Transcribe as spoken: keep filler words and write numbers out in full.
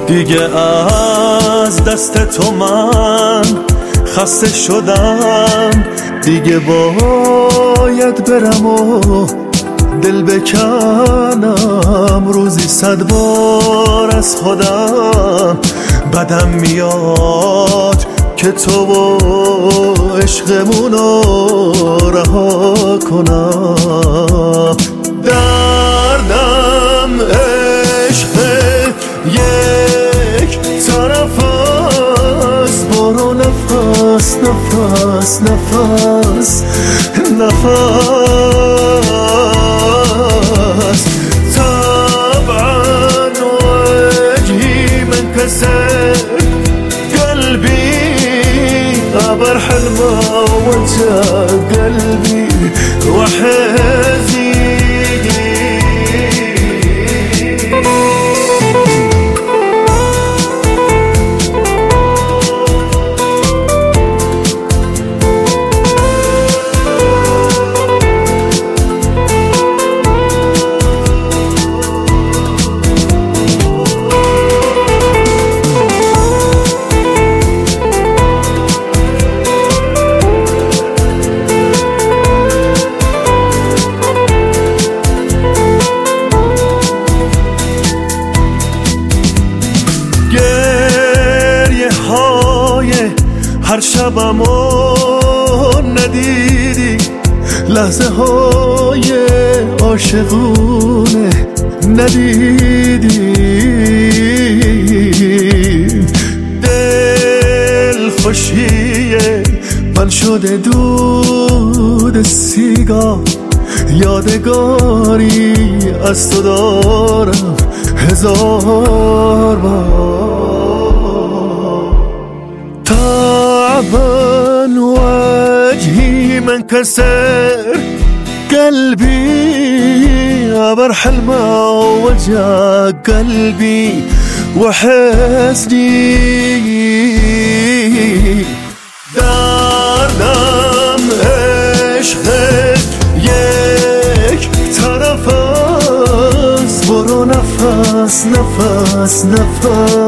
دیگه از دست تو من خسته شدم، دیگه باید برم و دل بکنم. روزی صد بار از خودم بدم میاد که تو و عشقمونو رها کنم. دردم عشق یک طرف است، برو نفس نفس نفس نفس. طبعا وجهي منكسر، قلبي أبرح الماء وجه قلبي وحزين. هر شبمو ندیدی، لحظه های عاشقونه ندیدی. دل خوشیه من شده دود سیگار، یادگاری از تو دارم هزار بار. تعبان وجهي منكسر، قلبي أبرح الماء وجه قلبي وحزني. دردم عشقت یک طرف است، برو نفس نفس نفس